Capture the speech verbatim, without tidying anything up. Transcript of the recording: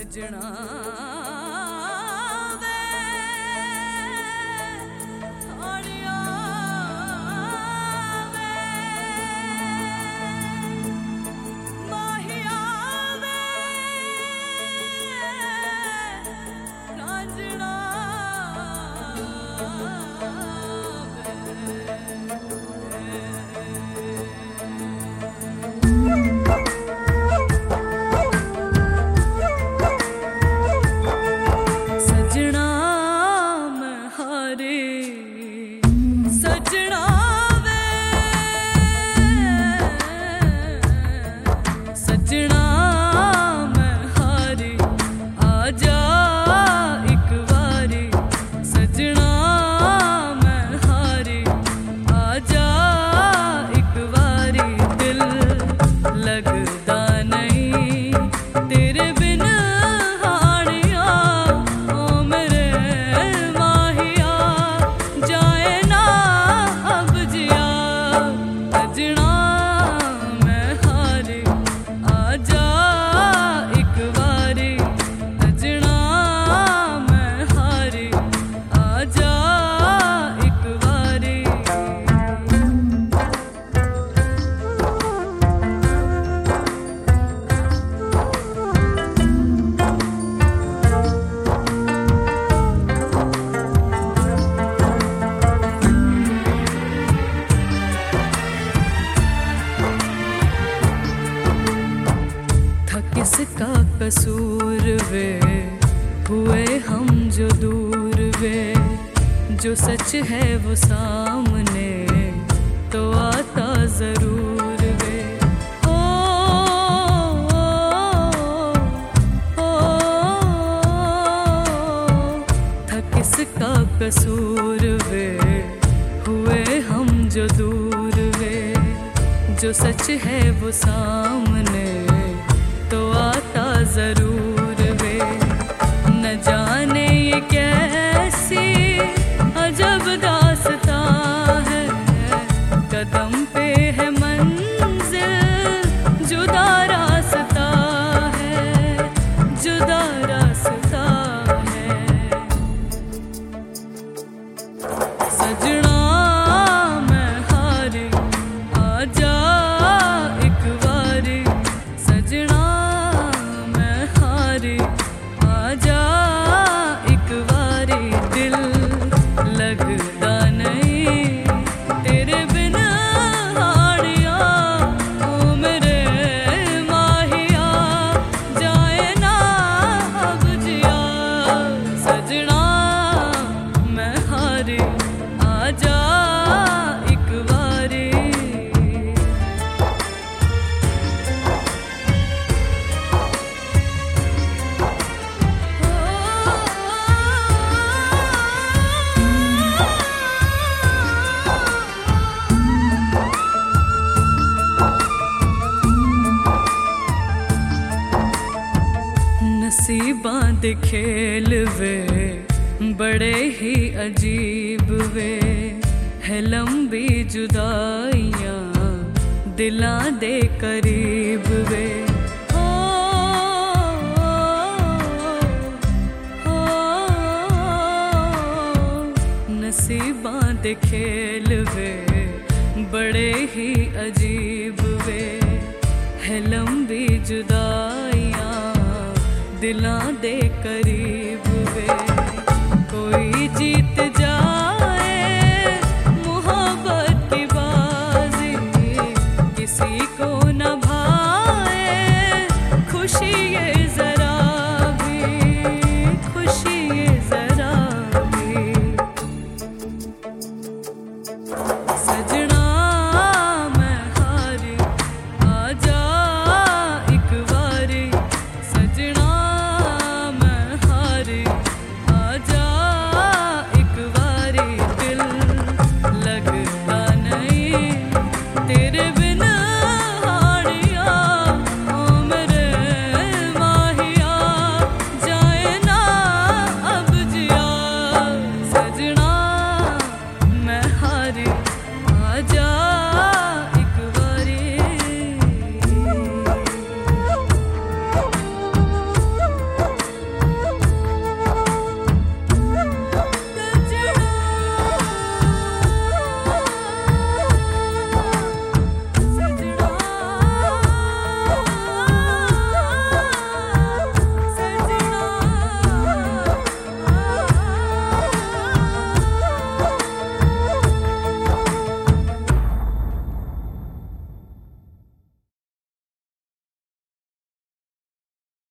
सजना किसका कसूर वे हुए हम जो दूर वे, जो सच है वो सामने तो आता जरूर वे। ओ, ओ, ओ, था किसका कसूर वे हुए हम जो दूर वे, जो सच है वो सामने तो आता जरूर वे। न जाने ये कैसी अजब दास्तां है, कदम पे है मंजिल जुदा रास्ता है, जुदा रास्ता है। सजना मैं हारी आजा एक बारी, सजना आजा एक बारी, दिल लगदा नहीं तेरे बिना हाड़िया, ओ मेरे माहिया जाए ना अब जिया। सजना मैं हारी आजा एक बारी। नसीबां दे खेल वे बड़े ही अजीब वे, है लंबी जुदाइयां दिलां दे करीब वे। ओ, ओ, ओ, नसीबां दे खेल वे बड़े ही अजीब वे, है लंबी जुदाइयां दिलां दे करीब वे। कोई जीत जा